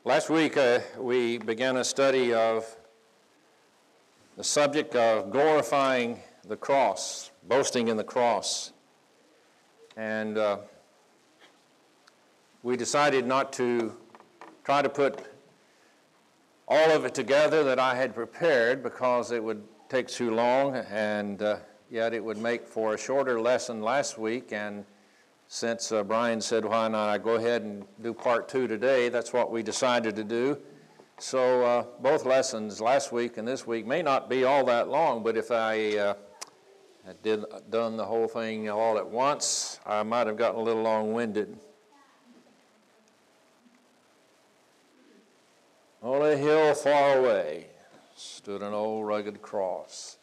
Last week we began a study of the subject of glorifying the cross, boasting in the cross. And we decided not to try to put all of it together that I had prepared because it would take too long, and yet it would make for a shorter lesson last week. And since Brian said, why not I go ahead and do part 2 today, that's what we decided to do. So both lessons last week and this week may not be all that long, but if I had done the whole thing all at once, I might have gotten a little long-winded. On a hill far away stood an old rugged cross.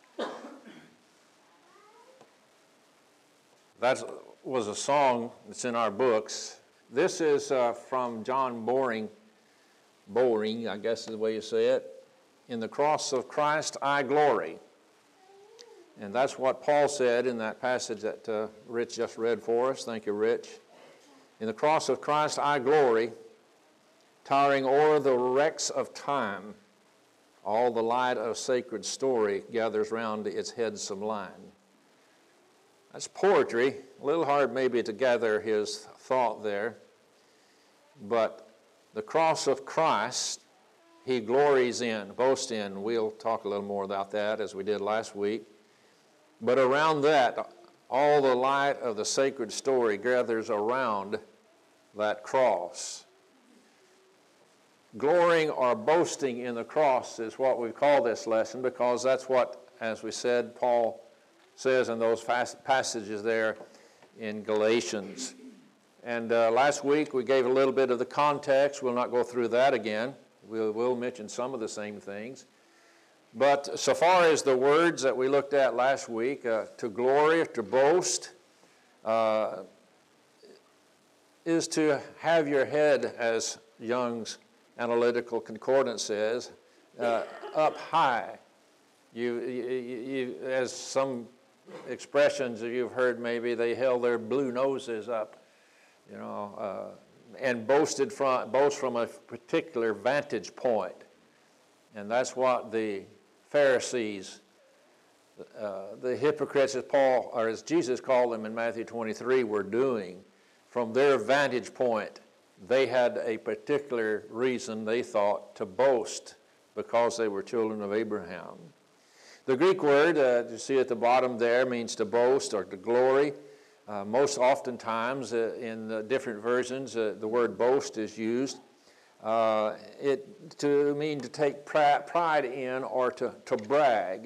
That was a song that's in our books. This is from John Boring, I guess is the way you say it. In the cross of Christ I glory. And that's what Paul said in that passage that Rich just read for us. Thank you, Rich. In the cross of Christ I glory, towering o'er the wrecks of time. All the light of sacred story gathers round its head sublime. That's poetry. A little hard maybe to gather his thought there. But the cross of Christ, he glories in, boasts in. We'll talk a little more about that as we did last week. But around that, all the light of the sacred story gathers around that cross. Glorying or boasting in the cross is what we call this lesson, because that's what, as we said, Paul says in those passages there in Galatians. And last week we gave a little bit of the context. We'll not go through that again. We'll mention some of the same things. But so far as the words that we looked at last week, to glory, to boast, is to have your head, as Young's Analytical Concordance says, up high. You, as some expressions that you've heard, maybe they held their blue noses up, and boast from a particular vantage point. And that's what the Pharisees, the hypocrites, as Jesus called them in Matthew 23, were doing. From their vantage point, they had a particular reason, they thought, to boast because they were children of Abraham. The Greek word, you see at the bottom there, means to boast or to glory. Most oftentimes in the different versions, the word boast is used. It to mean to take pride in or to brag.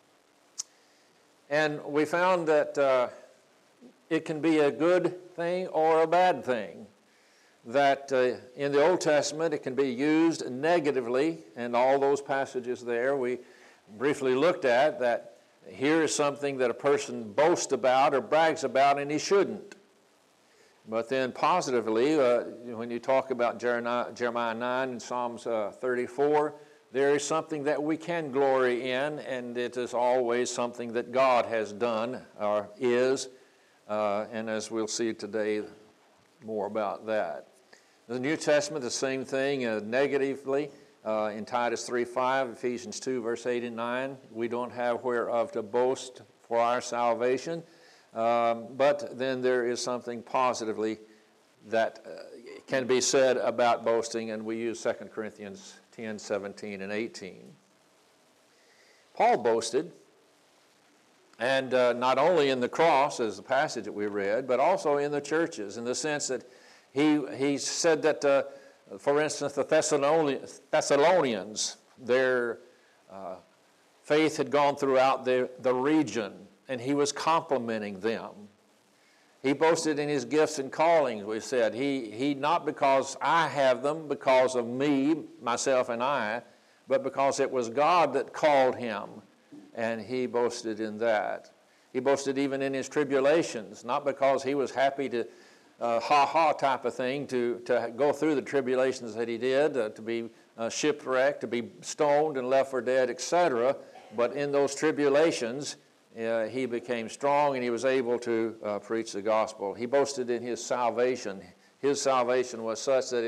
And we found that it can be a good thing or a bad thing. That in the Old Testament it can be used negatively, and all those passages there we briefly looked at, that here is something that a person boasts about or brags about, and he shouldn't. But then positively, when you talk about Jeremiah 9 and Psalms 34, there is something that we can glory in, and it is always something that God has done or is, and as we'll see today, more about that. The New Testament, the same thing negatively. In Titus 3:5, Ephesians 2, verse 8 and 9, we don't have whereof to boast for our salvation, but then there is something positively that can be said about boasting, and we use 2 Corinthians 10, 17, and 18. Paul boasted, and not only in the cross, as the passage that we read, but also in the churches, in the sense that he said that for instance, the Thessalonians, their faith had gone throughout the region, and he was complimenting them. He boasted in his gifts and callings, we said. He not because I have them, because of me, myself and I, but because it was God that called him, and he boasted in that. He boasted even in his tribulations, not because he was happy to ha-ha type of thing to go through the tribulations that he did, to be shipwrecked, to be stoned and left for dead, etc. But in those tribulations, he became strong and he was able to preach the gospel. He boasted in his salvation. His salvation was such that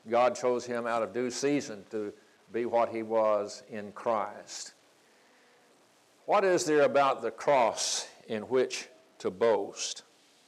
God chose him out of due season to be what he was in Christ. What is there about the cross in which to boast?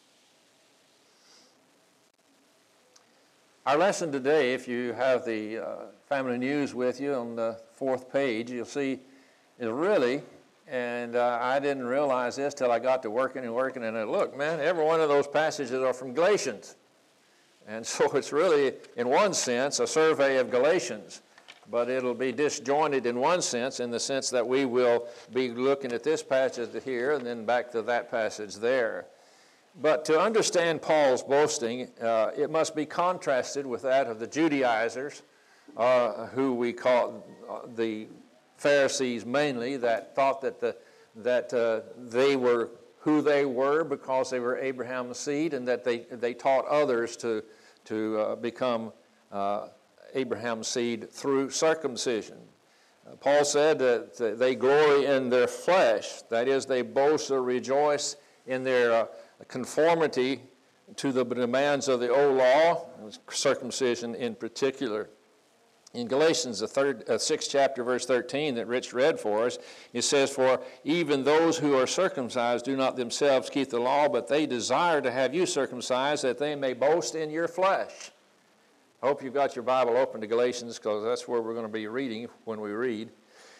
Our lesson today, if you have the family news with you on the 4th page, you'll see is really, and I didn't realize this till I got to working, and I look, man, every one of those passages are from Galatians. And so it's really, in one sense, a survey of Galatians. But it'll be disjointed in one sense, in the sense that we will be looking at this passage here and then back to that passage there. But to understand Paul's boasting, it must be contrasted with that of the Judaizers, who we call the Pharisees mainly, that thought that they were who they were because they were Abraham's seed, and that they taught others to become Abraham's seed through circumcision. Paul said that they glory in their flesh, that is, they boast or rejoice in their conformity to the demands of the old law, circumcision in particular. In Galatians, the 6th chapter, verse 13, that Rich read for us, it says, "For even those who are circumcised do not themselves keep the law, but they desire to have you circumcised, that they may boast in your flesh." I hope you've got your Bible open to Galatians, because that's where we're going to be reading when we read.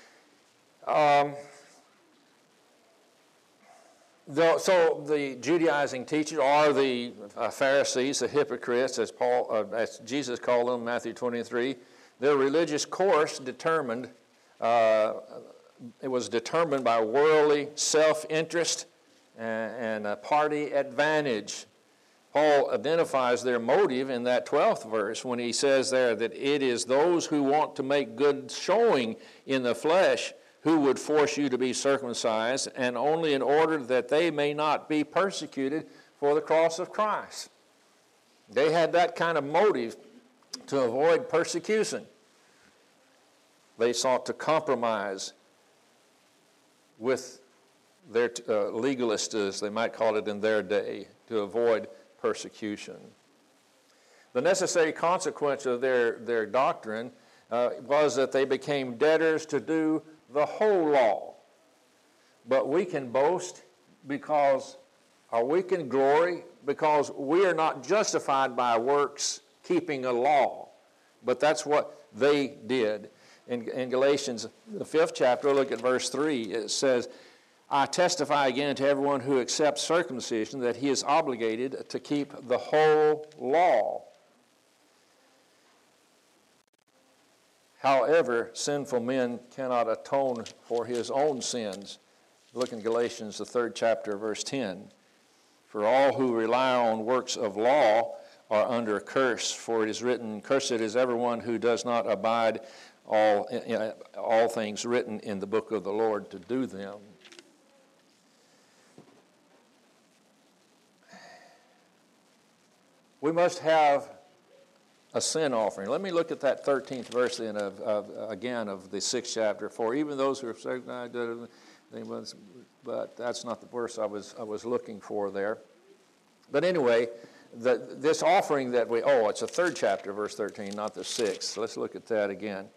So the Judaizing teachers are the Pharisees, the hypocrites, as Jesus called them in Matthew 23. Their religious course it was determined by worldly self-interest and party advantage. Paul identifies their motive in that 12th verse when he says there that it is those who want to make good showing in the flesh who would force you to be circumcised, and only in order that they may not be persecuted for the cross of Christ. They had that kind of motive to avoid persecution. They sought to compromise with their legalists, as they might call it in their day, to avoid persecution. The necessary consequence of their doctrine was that they became debtors to do the whole law. But we can boast because, or we can glory because we are not justified by works keeping a law. But that's what they did. In Galatians, the 5th chapter, look at verse 3. It says, "I testify again to everyone who accepts circumcision that he is obligated to keep the whole law. However, sinful men cannot atone for his own sins." Look in Galatians, the 3rd chapter, verse 10. "For all who rely on works of law are under a curse, for it is written, 'Cursed is everyone who does not abide all things written in the book of the Lord to do them.'" We must have a sin offering. Let me look at that 13th verse then of the 6th chapter. "For even those who are circumcised, but that's not the verse I was looking for there. But anyway, this offering that it's the 3rd chapter, verse 13, not the 6th. Let's look at that again.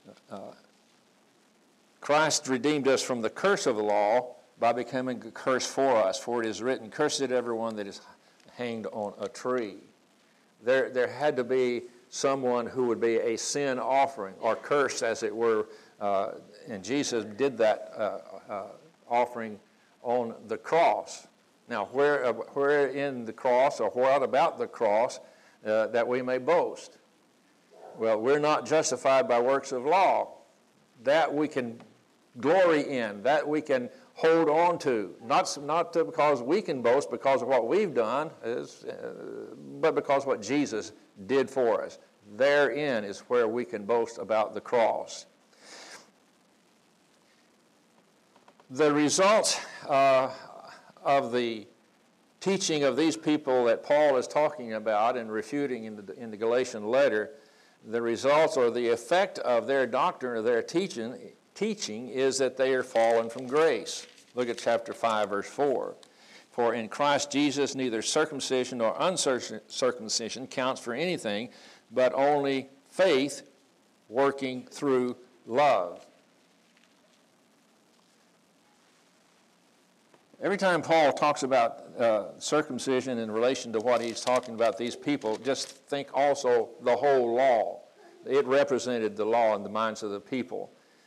"Christ redeemed us from the curse of the law by becoming a curse for us. For it is written, 'Cursed everyone that is hanged on a tree.'" There had to be someone who would be a sin offering, or curse as it were, and Jesus did that offering on the cross. Now, where in the cross, or what about the cross that we may boast? Well, we're not justified by works of law. That we can glory in, that we can hold on to, not because we can boast because of what we've done, but because what Jesus did for us. Therein is where we can boast about the cross. The results of the teaching of these people that Paul is talking about and refuting in the Galatian letter, the results or the effect of their doctrine or their teaching is that they are fallen from grace. Look at chapter 5, verse 4. "For in Christ Jesus neither circumcision nor uncircumcision counts for anything, but only faith working through love. Every time Paul talks about circumcision in relation to what he's talking about these people, just think also the whole law. It represented the law in the minds of the people.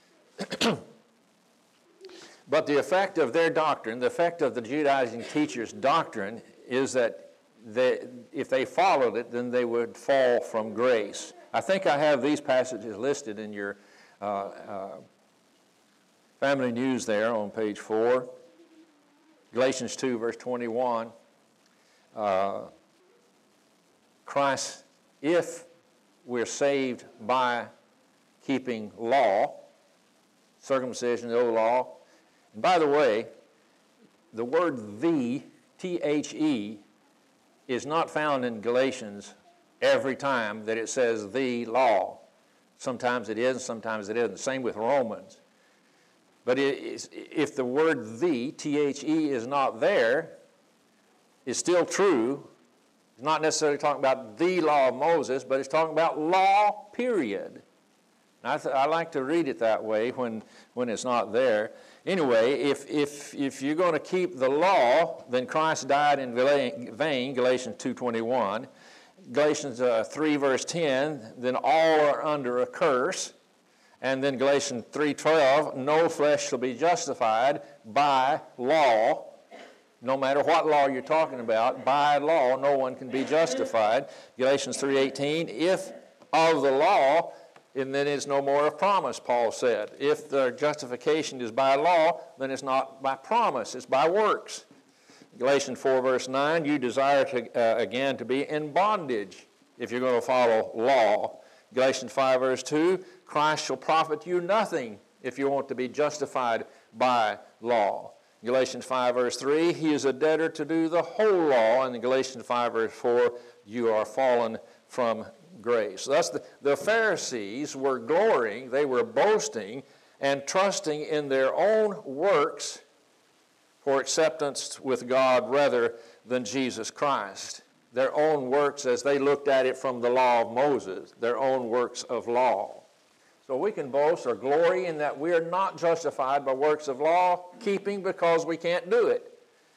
But the effect of their doctrine, the effect of the Judaizing teachers' doctrine, is that if they followed it, then they would fall from grace. I think I have these passages listed in your family news there on page 4. Galatians 2, verse 21. Christ, if we're saved by keeping law, circumcision, the old law. And by the way, the word the, T-H-E, is not found in Galatians every time that it says the law. Sometimes it is, sometimes it isn't. Same with Romans. But if the word the, T-H-E, is not there, it's still true. It's not necessarily talking about the law of Moses, but it's talking about law, period. I like to read it that way when it's not there. Anyway, if you're going to keep the law, then Christ died in vain, Galatians 2:21. Galatians 3, verse 10, then all are under a curse. And then Galatians 3:12, no flesh shall be justified by law. No matter what law you're talking about, by law no one can be justified. Galatians 3:18, if of the law, and then it's no more of promise, Paul said. If the justification is by law, then it's not by promise, it's by works. Galatians 4, verse 9, you desire again to be in bondage if you're going to follow law. Galatians 5, verse 2, Christ shall profit you nothing if you want to be justified by law. Galatians 5, verse 3, he is a debtor to do the whole law. And in Galatians 5, verse 4, you are fallen from grace. Thus, the Pharisees were glorying, they were boasting and trusting in their own works for acceptance with God rather than Jesus Christ. Their own works as they looked at it from the law of Moses, their own works of law. So we can boast or glory in that we are not justified by works of law keeping because we can't do it.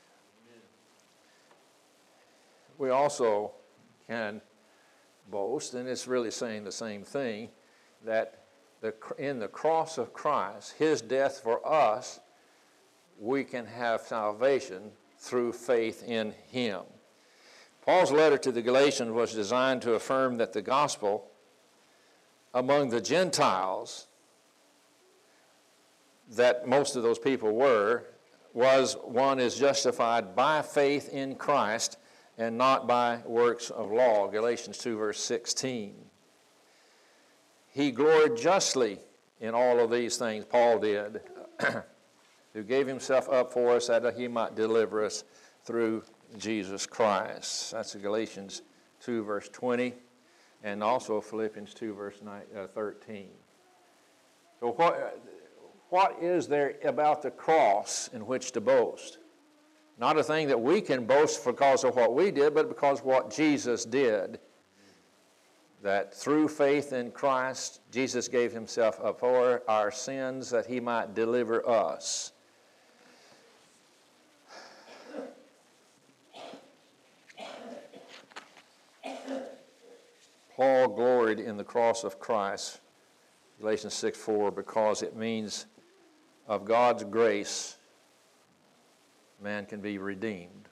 We also can boast, and it's really saying the same thing, that in the cross of Christ, his death for us, we can have salvation through faith in him. Paul's letter to the Galatians was designed to affirm that the gospel among the Gentiles, that most of those people were, was one is justified by faith in Christ and not by works of law. Galatians 2, verse 16. He gloried justly in all of these things, Paul did, who gave himself up for us that he might deliver us through Jesus Christ. That's Galatians 2, verse 20, and also Philippians 2, verse 13. So what is there about the cross in which to boast? Not a thing that we can boast because of what we did, but because of what Jesus did. That through faith in Christ, Jesus gave himself up for our sins that he might deliver us. Paul gloried in the cross of Christ, Galatians 6:4, because it means of God's grace, man can be redeemed.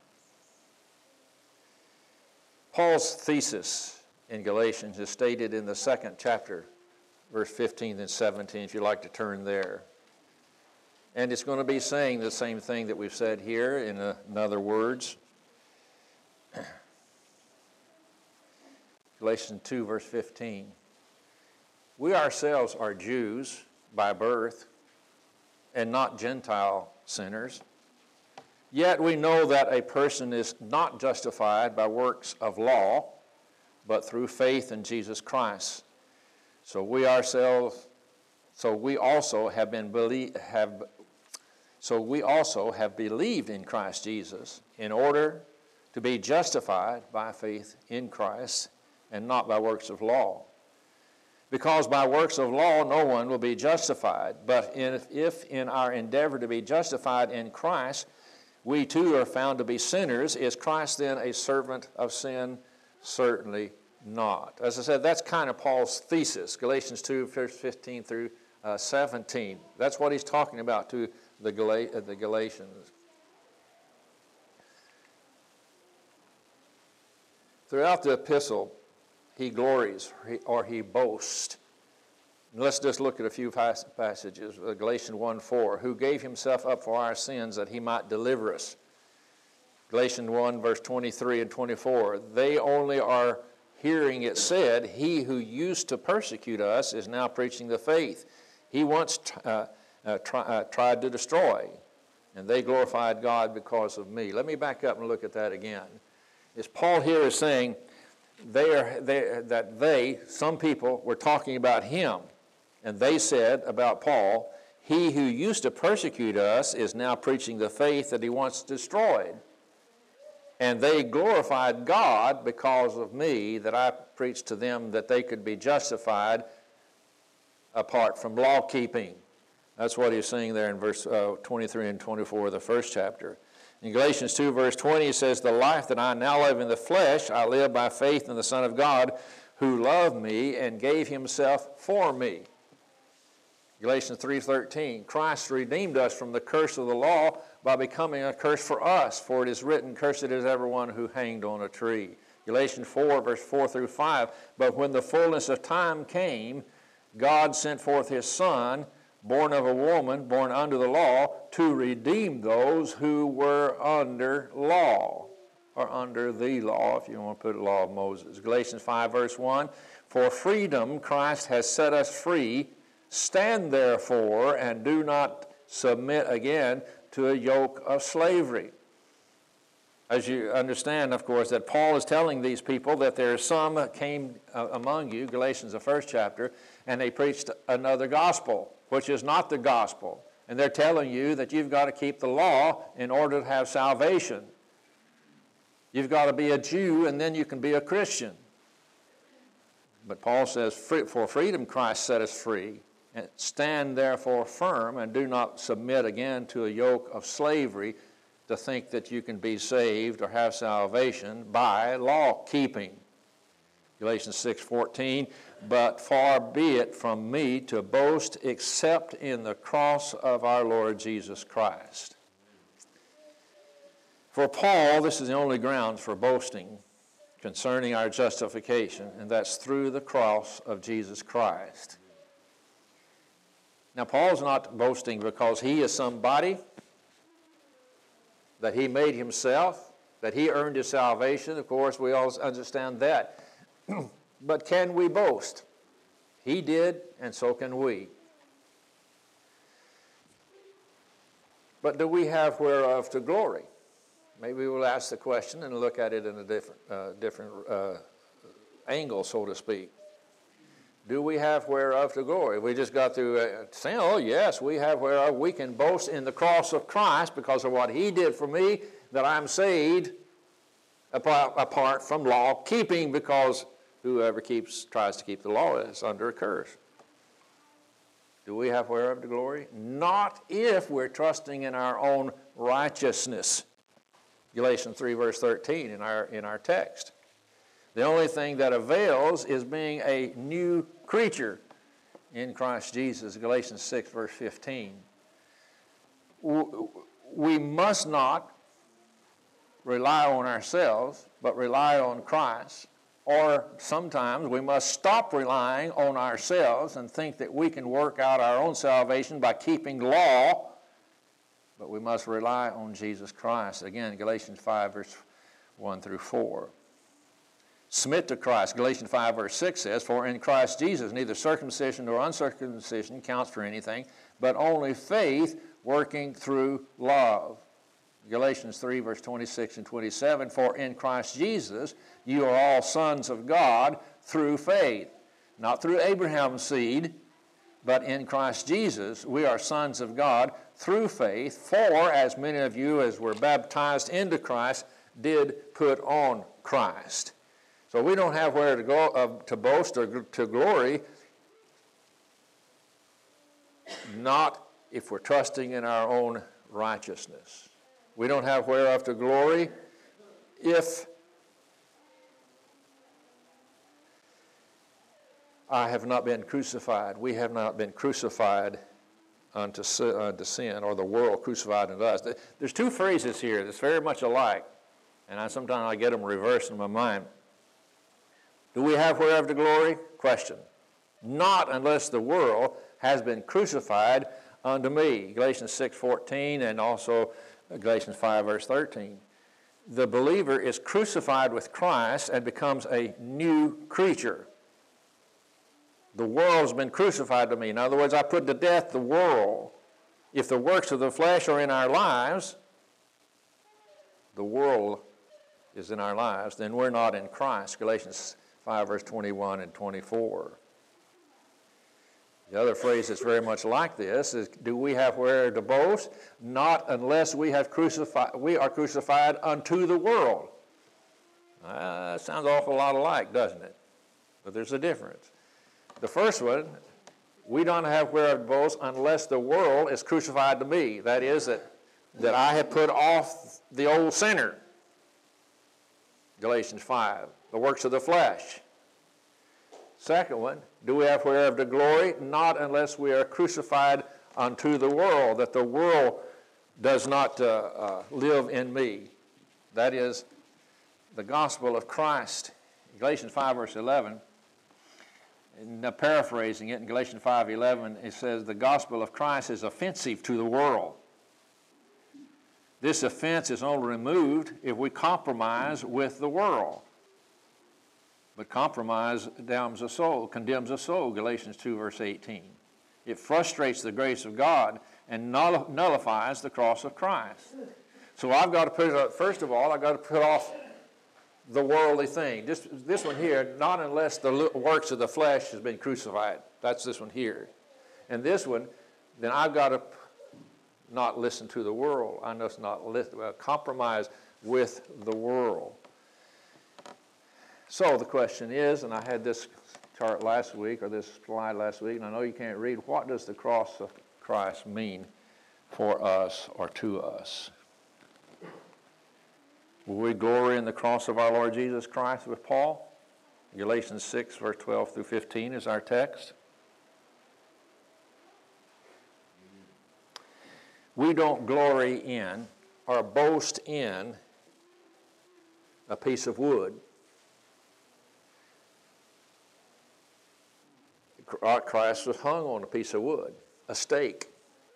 Paul's thesis in Galatians is stated in the 2nd chapter, verse 15 and 17, if you'd like to turn there. And it's going to be saying the same thing that we've said here in other words. Galatians 2, verse 15. We ourselves are Jews by birth and not Gentile sinners. Yet we know that a person is not justified by works of law, but through faith in Jesus Christ. So we also have believed in Christ Jesus in order to be justified by faith in Christ and not by works of law. Because by works of law no one will be justified, but if in our endeavor to be justified in Christ, we too are found to be sinners, is Christ then a servant of sin? Certainly not. As I said, that's kind of Paul's thesis, Galatians 2, verse 15 through 17. That's what he's talking about to the Galatians. Throughout the epistle, he glories or he boasts. And let's just look at a few passages. Galatians 1:4, who gave himself up for our sins that he might deliver us. Galatians 1, verse 23 and 24, they only are hearing it said, he who used to persecute us is now preaching the faith he once tried to destroy, and they glorified God because of me. Let me back up and look at that again. As Paul here is saying, some people were talking about him, and they said about Paul, he who used to persecute us is now preaching the faith that he once destroyed. And they glorified God because of me, that I preached to them that they could be justified apart from law keeping. That's what he's saying there in verse 23 and 24 of the first chapter. In Galatians 2, verse 20, he says, the life that I now live in the flesh, I live by faith in the Son of God, who loved me and gave himself for me. Galatians 3:13, Christ redeemed us from the curse of the law by becoming a curse for us, for it is written, cursed is everyone who hanged on a tree. Galatians 4, verse 4 through 5, but when the fullness of time came, God sent forth his Son, born of a woman, born under the law, to redeem those who were under law, or under the law, if you want to put it, law of Moses. Galatians 5, verse 1, for freedom Christ has set us free. Stand therefore and do not submit again to a yoke of slavery. As you understand, of course, that Paul is telling these people that there are some that came among you, Galatians the first chapter, and they preached another gospel, which is not the gospel. And they're telling you that you've got to keep the law in order to have salvation. You've got to be a Jew and then you can be a Christian. But Paul says, for freedom Christ set us free. And stand therefore firm and do not submit again to a yoke of slavery to think that you can be saved or have salvation by law keeping. Galatians 6:14, but far be it from me to boast except in the cross of our Lord Jesus Christ. For Paul, this is the only grounds for boasting concerning our justification, and that's through the cross of Jesus Christ. Now, Paul's not boasting because he is somebody, that he made himself, that he earned his salvation. Of course, we all understand that. But can we boast? He did, and so can we. But do we have whereof to glory? Maybe we'll ask the question and look at it in a different angle, so to speak. Do we have whereof to glory? We just got through saying, oh yes, we have whereof we can boast in the cross of Christ because of what he did for me, that I'm saved apart from law keeping, because whoever tries to keep the law is under a curse. Do we have whereof to glory? Not if we're trusting in our own righteousness. Galatians 3 verse 13 in our text. The only thing that avails is being a new creature in Christ Jesus. Galatians 6 verse 15. We must not rely on ourselves, but rely on Christ. Or sometimes we must stop relying on ourselves and think that we can work out our own salvation by keeping law, but we must rely on Jesus Christ. Again, Galatians 5 verse 1 through 4. Submit to Christ. Galatians 5 verse 6 says, for in Christ Jesus neither circumcision nor uncircumcision counts for anything, but only faith working through love. Galatians 3 verse 26 and 27, for in Christ Jesus you are all sons of God through faith. Not through Abraham's seed, but in Christ Jesus we are sons of God through faith. For as many of you as were baptized into Christ did put on Christ. So we don't have where to go to boast or to glory, not if we're trusting in our own righteousness. We don't have whereof to glory if I have not been crucified. We have not been crucified unto sin, or the world crucified unto us. There's two phrases here that's very much alike, and sometimes I get them reversed in my mind. Do we have whereof to glory? Question. Not unless the world has been crucified unto me. Galatians 6:14 and also Galatians 5 verse 13. The believer is crucified with Christ and becomes a new creature. The world's been crucified to me. In other words, I put to death the world. If the works of the flesh are in our lives, the world is in our lives, then we're not in Christ. Galatians 5 verse 21 and 24. The other phrase that's very much like this is, do we have where to boast? Not unless we are crucified unto the world. That sounds an awful lot alike, doesn't it? But there's a difference. The first one, we don't have whereof to boast unless the world is crucified to me. That is, that I have put off the old sinner. Galatians 5, the works of the flesh. Second one, do we have whereof to glory? Not unless we are crucified unto the world, that the world does not live in me. That is the gospel of Christ. Galatians 5 verse 11, and paraphrasing it, in Galatians 5:11, it says, the gospel of Christ is offensive to the world. This offense is only removed if we compromise with the world. But compromise damns a soul, condemns a soul, Galatians 2 verse 18. It frustrates the grace of God and nullifies the cross of Christ. So I've got to put, first of all, I've got to put off the worldly thing. This one here, not unless the works of the flesh has been crucified. That's this one here. And this one, then I've got to not listen to the world. I must not compromise with the world. So the question is, and I had this chart last week, or this slide last week, and I know you can't read, what does the cross of Christ mean for us or to us? Will we glory in the cross of our Lord Jesus Christ with Paul? Galatians 6, verse 12 through 15 is our text. We don't glory in or boast in a piece of wood. Christ was hung on a piece of wood, a stake.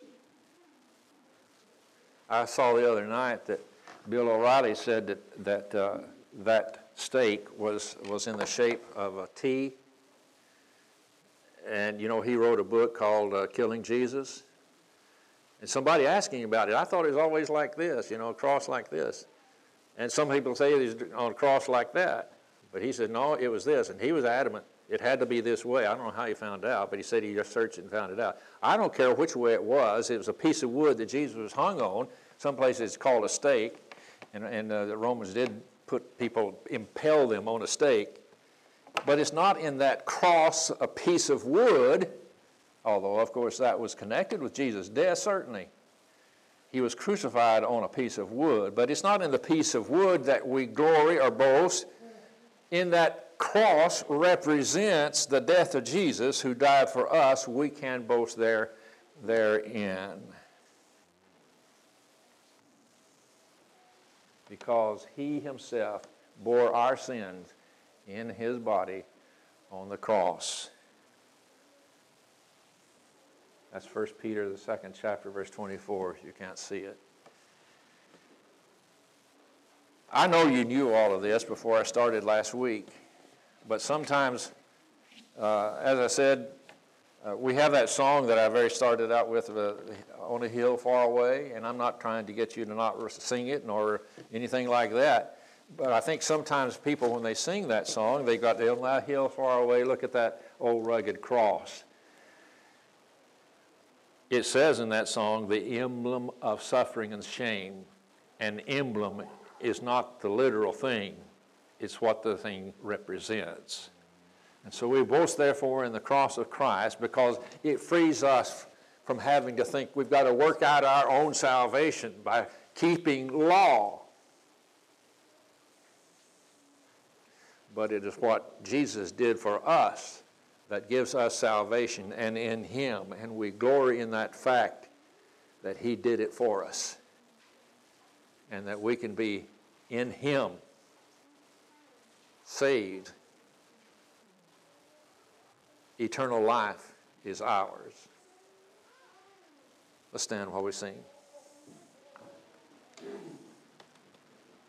I saw the other night that Bill O'Reilly said that stake was in the shape of a T. And, you know, he wrote a book called Killing Jesus. And somebody asked him about it. I thought it was always like this, you know, a cross like this. And some people say it is on a cross like that. But he said, no, it was this. And he was adamant. It had to be this way. I don't know how he found out, but he said he just searched it and found it out. I don't care which way it was. It was a piece of wood that Jesus was hung on. Some places it's called a stake. And the Romans did impale them on a stake. But it's not in that cross, a piece of wood, although, of course, that was connected with Jesus' death, certainly. He was crucified on a piece of wood. But it's not in the piece of wood that we glory or boast. In that cross represents the death of Jesus, who died for us. We can boast therein. Because he himself bore our sins in his body on the cross. That's 1 Peter, the 2nd chapter, verse 24, if you can't see it. I know you knew all of this before I started last week, but sometimes, as I said, we have that song that I very started out with, On a Hill Far Away, and I'm not trying to get you to not sing it nor anything like that, but I think sometimes people, when they sing that song, they got the On a Hill Far Away, look at that old rugged cross. It says in that song, the emblem of suffering and shame. An emblem is not the literal thing. It's what the thing represents. And so we boast, therefore, in the cross of Christ because it frees us from having to think we've got to work out our own salvation by keeping law. But it is what Jesus did for us that gives us salvation, and in Him. And we glory in that fact that He did it for us. And that we can be in Him, saved. Eternal life is ours. Let's stand while we sing.